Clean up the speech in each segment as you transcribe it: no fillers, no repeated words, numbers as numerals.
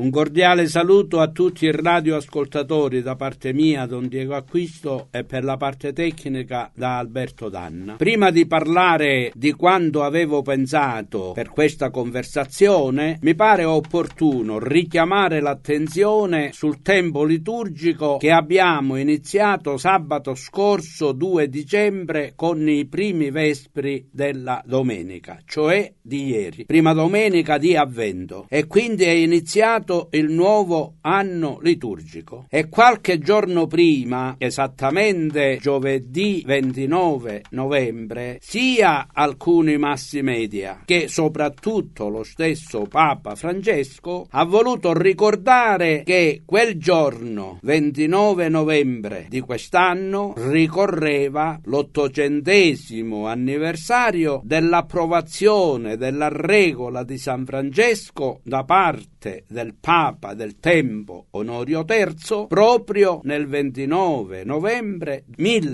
Un cordiale saluto a tutti i radioascoltatori da parte mia, Don Diego Acquisto, e per la parte tecnica da Alberto Danna. Prima di parlare di quanto avevo pensato per questa conversazione, mi pare opportuno richiamare l'attenzione sul tempo liturgico che abbiamo iniziato sabato scorso 2 dicembre con i primi vespri della domenica, cioè di ieri, prima domenica di Avvento, e quindi è iniziato il nuovo anno liturgico. E qualche giorno prima, esattamente giovedì 29 novembre, sia alcuni mass media che soprattutto lo stesso Papa Francesco ha voluto ricordare che quel giorno 29 novembre di quest'anno ricorreva l'800° anniversario dell'approvazione della regola di San Francesco da parte del Papa del tempo Onorio III proprio nel 29 novembre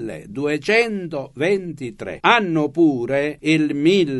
1223, anno pure il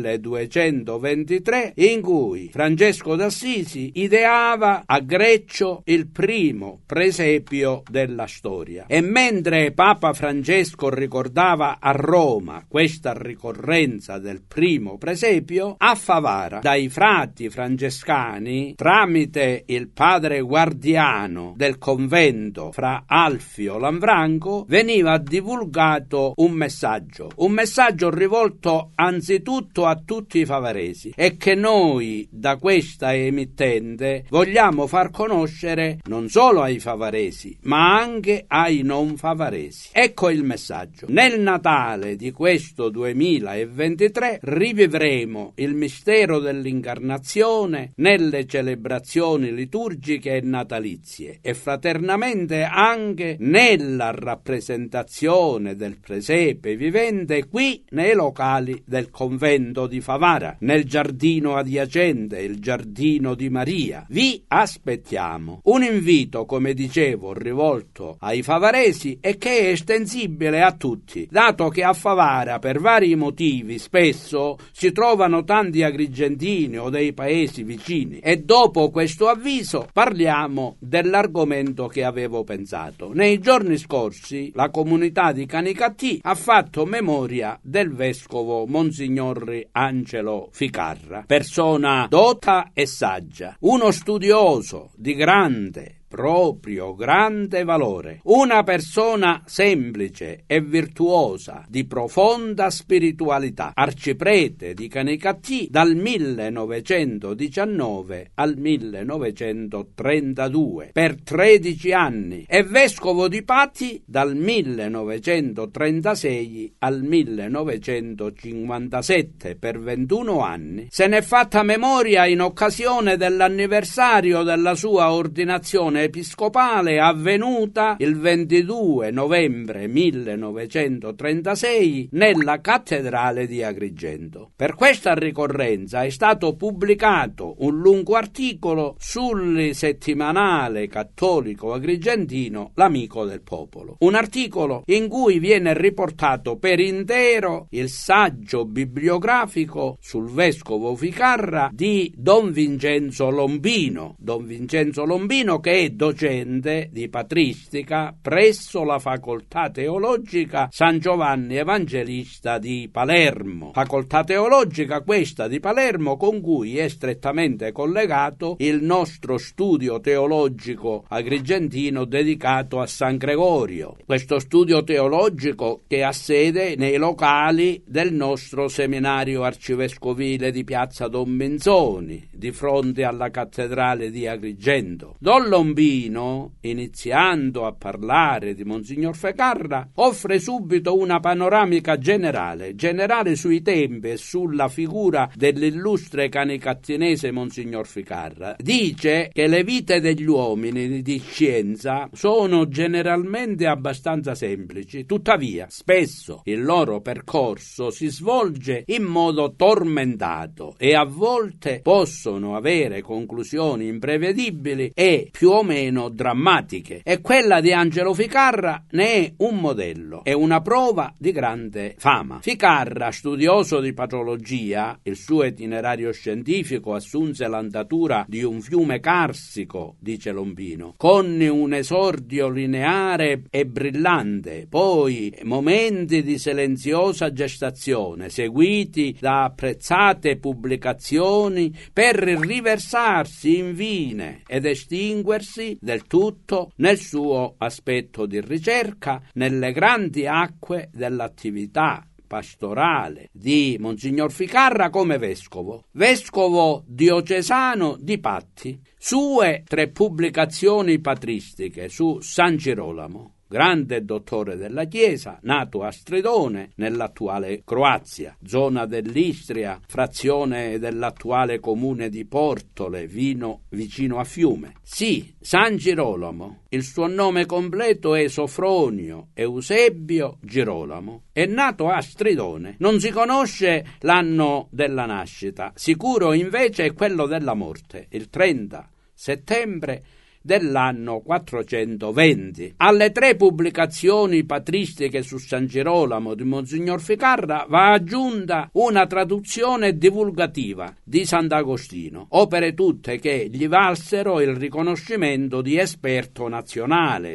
1223 in cui Francesco d'Assisi ideava a Greccio il primo presepio della storia. E mentre Papa Francesco ricordava a Roma questa ricorrenza del primo presepio, a Favara dai frati francescani tramite il padre guardiano del convento fra Alfio Lanfranco veniva divulgato un messaggio rivolto anzitutto a tutti i favaresi e che noi da questa emittente vogliamo far conoscere non solo ai favaresi ma anche ai non favaresi. Ecco il messaggio: nel Natale di questo 2023 rivivremo il mistero dell'incarnazione nelle celebrazioni liturgiche e natalizie e fraternamente anche nella rappresentazione del presepe vivente qui nei locali del convento di Favara, nel giardino adiacente, il giardino di Maria. Vi aspettiamo. Un invito, come dicevo, rivolto ai favaresi e che è estensibile a tutti, dato che a Favara per vari motivi spesso si trovano tanti agrigentini o dei paesi vicini. E dopo questo avviso parliamo dell'argomento che avevo pensato. Nei giorni scorsi la comunità di Canicattì ha fatto memoria del vescovo Monsignor Angelo Ficarra, persona dota e saggia, uno studioso di grande valore, una persona semplice e virtuosa di profonda spiritualità, arciprete di Canicattì dal 1919 al 1932 per 13 anni e vescovo di Patti dal 1936 al 1957 per 21 anni. Se n'è fatta memoria in occasione dell'anniversario della sua ordinazione episcopale avvenuta il 22 novembre 1936 nella cattedrale di Agrigento. Per questa ricorrenza è stato pubblicato un lungo articolo sul settimanale cattolico agrigentino L'Amico del Popolo, un articolo in cui viene riportato per intero il saggio bibliografico sul vescovo Ficarra di Don Vincenzo Lombino, che è docente di patristica presso la facoltà teologica San Giovanni Evangelista di Palermo, facoltà teologica questa di Palermo con cui è strettamente collegato il nostro studio teologico agrigentino dedicato a San Gregorio. Questo studio teologico che ha sede nei locali del nostro seminario arcivescovile di Piazza Don Minzoni, di fronte alla cattedrale di Agrigento. Don Lombino, iniziando a parlare di Monsignor Ficarra, offre subito una panoramica generale sui tempi e sulla figura dell'illustre canicattinese Monsignor Ficarra. Dice che le vite degli uomini di scienza sono generalmente abbastanza semplici, tuttavia spesso il loro percorso si svolge in modo tormentato e a volte possono avere conclusioni imprevedibili e più o meno drammatiche, e quella di Angelo Ficarra ne è un modello e una prova di grande fama. Ficarra, studioso di patrologia, il suo itinerario scientifico assunse l'andatura di un fiume carsico, dice Lombino, con un esordio lineare e brillante, poi momenti di silenziosa gestazione, seguiti da apprezzate pubblicazioni, per riversarsi infine ed estinguersi del tutto nel suo aspetto di ricerca nelle grandi acque dell'attività pastorale di Monsignor Ficarra come vescovo diocesano di Patti. Sue 3 pubblicazioni patristiche su San Girolamo, grande dottore della Chiesa, nato a Stridone, nell'attuale Croazia, zona dell'Istria, frazione dell'attuale comune di Portole, vicino a Fiume. Sì, San Girolamo. Il suo nome completo è Sofronio Eusebio Girolamo. È nato a Stridone. Non si conosce l'anno della nascita. Sicuro invece è quello della morte, il 30 settembre dell'anno 420. Alle 3 pubblicazioni patristiche su San Girolamo di Monsignor Ficarra va aggiunta una traduzione divulgativa di Sant'Agostino, opere tutte che gli valsero il riconoscimento di esperto nazionale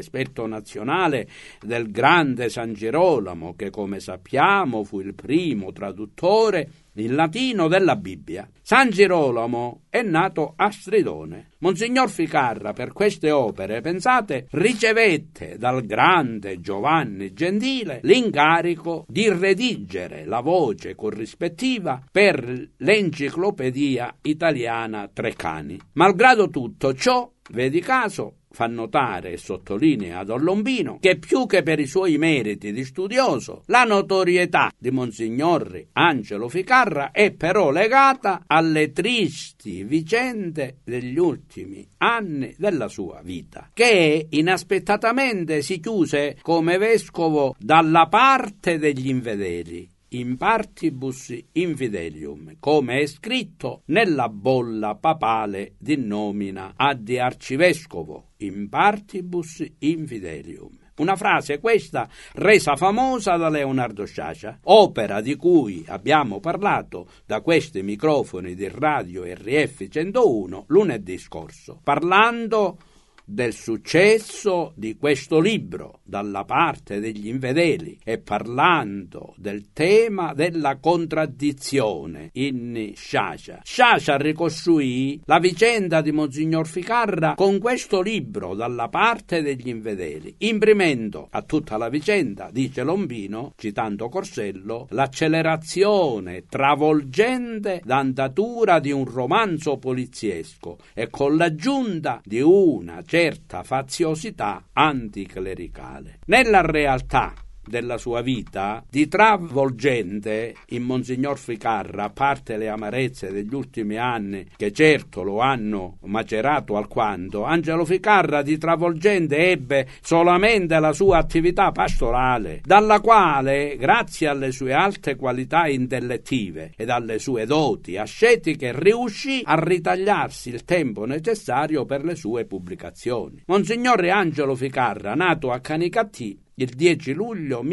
del grande San Girolamo, che come sappiamo fu il primo traduttore in latino della Bibbia. San Girolamo è nato a Stridone. Monsignor Ficarra, per queste opere, pensate, ricevette dal grande Giovanni Gentile l'incarico di redigere la voce corrispettiva per l'Enciclopedia Italiana Treccani. Malgrado tutto ciò, vedi caso, fa notare e sottolinea Don Lombino che più che per i suoi meriti di studioso, la notorietà di Monsignor Angelo Ficarra è però legata alle tristi vicende degli ultimi anni della sua vita, che inaspettatamente si chiuse come vescovo dalla parte degli infedeli, in partibus infidelium, come è scritto nella bolla papale di nomina ad arcivescovo, in partibus infidelium. Una frase questa resa famosa da Leonardo Sciascia, opera di cui abbiamo parlato da questi microfoni di Radio RF 101 lunedì scorso, parlando del successo di questo libro dalla parte degli infedeli e parlando del tema della contraddizione in Sciascia. Sciascia ricostruì la vicenda di Monsignor Ficarra con questo libro dalla parte degli infedeli, imprimendo a tutta la vicenda, dice Lombino, citando Corsello, l'accelerazione travolgente d'andatura di un romanzo poliziesco e con l'aggiunta di una certa faziosità anticlericale. Nella realtà della sua vita, di travolgente in Monsignor Ficarra, a parte le amarezze degli ultimi anni che certo lo hanno macerato alquanto, Angelo Ficarra di travolgente ebbe solamente la sua attività pastorale, dalla quale, grazie alle sue alte qualità intellettive ed alle sue doti ascetiche, riuscì a ritagliarsi il tempo necessario per le sue pubblicazioni. Monsignor Angelo Ficarra, nato a Canicattì il 10 luglio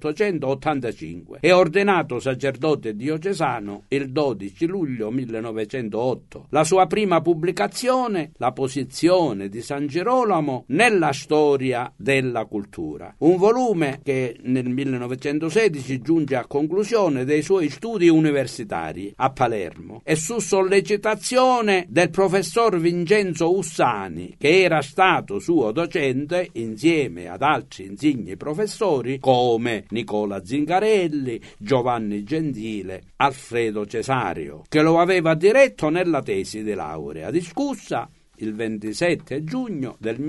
1885, è ordinato sacerdote diocesano il 12 luglio 1908. La sua prima pubblicazione, La posizione di San Girolamo nella storia della cultura, un volume che nel 1916 giunge a conclusione dei suoi studi universitari a Palermo e su sollecitazione del professor Vincenzo Ussani, che era stato suo docente insieme ad altri insigni professori come Nicola Zingarelli, Giovanni Gentile, Alfredo Cesario, che lo aveva diretto nella tesi di laurea discussa il 27 giugno del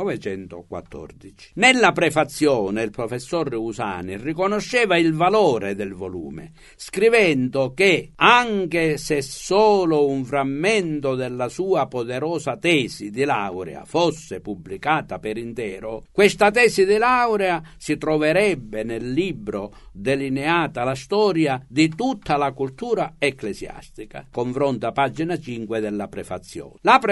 1914. Nella prefazione il professor Usani riconosceva il valore del volume, scrivendo che, anche se solo un frammento della sua poderosa tesi di laurea fosse pubblicata per intero, questa tesi di laurea si troverebbe nel libro delineata la storia di tutta la cultura ecclesiastica. Confronta pagina 5 della prefazione. La prefazione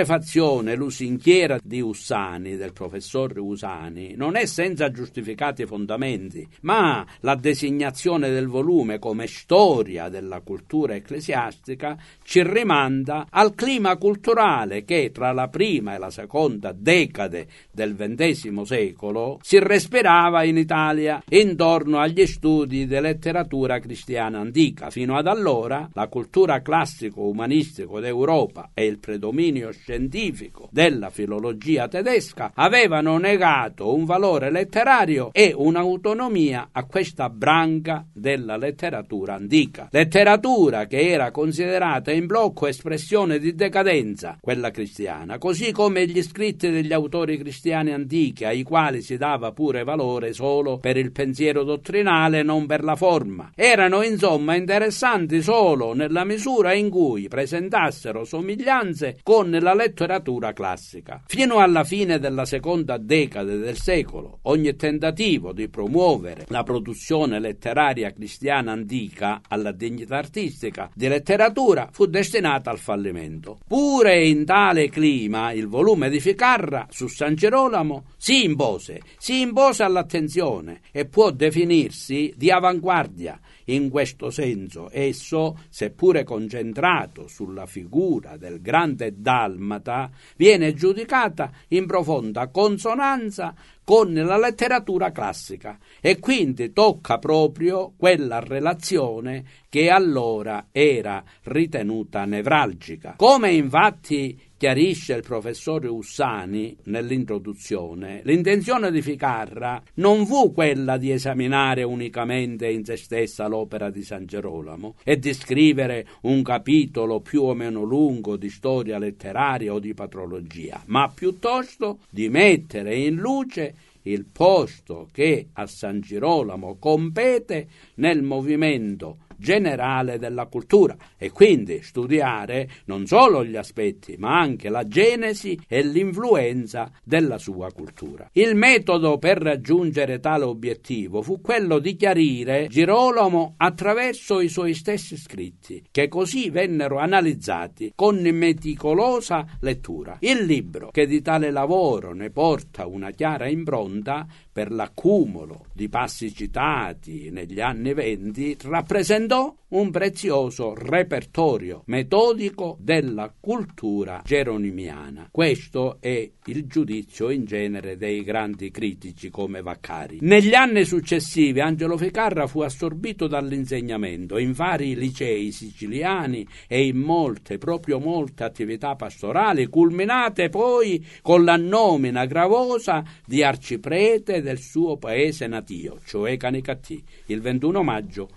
l'operazione lusinghiera di Ussani, del professor Usani, non è senza giustificati fondamenti, ma la designazione del volume come storia della cultura ecclesiastica ci rimanda al clima culturale che tra la prima e la seconda decade del XX secolo si respirava in Italia intorno agli studi di letteratura cristiana antica. Fino ad allora la cultura classico-umanistico d'Europa e il predominio scientifico della filologia tedesca avevano negato un valore letterario e un'autonomia a questa branca della letteratura antica. Letteratura che era considerata in blocco espressione di decadenza, quella cristiana, così come gli scritti degli autori cristiani antichi, ai quali si dava pure valore solo per il pensiero dottrinale, non per la forma. Erano insomma interessanti solo nella misura in cui presentassero somiglianze con la letteratura classica. Fino alla fine della seconda decade del secolo, ogni tentativo di promuovere la produzione letteraria cristiana antica alla dignità artistica di letteratura fu destinata al fallimento. Pure in tale clima il volume di Ficarra su San Girolamo si impose all'attenzione e può definirsi di avanguardia. In questo senso esso, seppure concentrato sulla figura del grande dalmata, viene giudicata in profonda consonanza con la letteratura classica e quindi tocca proprio quella relazione che allora era ritenuta nevralgica. Come infatti chiarisce il professore Ussani nell'introduzione, l'intenzione di Ficarra non fu quella di esaminare unicamente in se stessa l'opera di San Girolamo e di scrivere un capitolo più o meno lungo di storia letteraria o di patrologia, ma piuttosto di mettere in luce il posto che a San Girolamo compete nel movimento generale della cultura e quindi studiare non solo gli aspetti ma anche la genesi e l'influenza della sua cultura. Il metodo per raggiungere tale obiettivo fu quello di chiarire Girolamo attraverso i suoi stessi scritti, che così vennero analizzati con meticolosa lettura. Il libro, che di tale lavoro ne porta una chiara impronta per l'accumulo di passi citati negli anni '20, rappresentò un prezioso repertorio metodico della cultura geronimiana. Questo è il giudizio in genere dei grandi critici come Vaccari. Negli anni successivi Angelo Ficarra fu assorbito dall'insegnamento in vari licei siciliani e in molte attività pastorali, culminate poi con la nomina gravosa di arciprete del suo paese natio, cioè Canicattì, il 21 maggio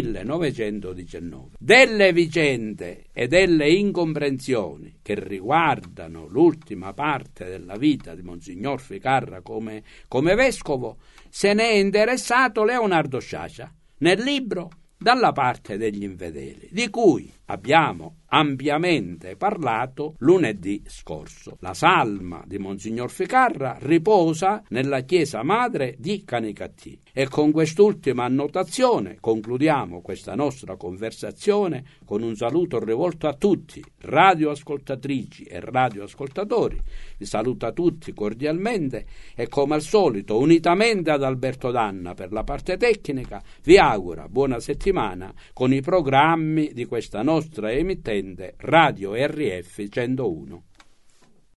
1919. Delle vicende e delle incomprensioni che riguardano l'ultima parte della vita di Monsignor Ficarra come vescovo se ne è interessato Leonardo Sciascia nel libro Dalla parte degli infedeli, di cui abbiamo ampiamente parlato lunedì scorso. La salma di Monsignor Ficarra riposa nella chiesa madre di Canicattì e con quest'ultima annotazione concludiamo questa nostra conversazione con un saluto rivolto a tutti, radioascoltatrici e radioascoltatori. Vi saluto tutti cordialmente e come al solito, unitamente ad Alberto Danna per la parte tecnica, vi augura buona settimana con i programmi di questa nostra emittente Radio RF 101.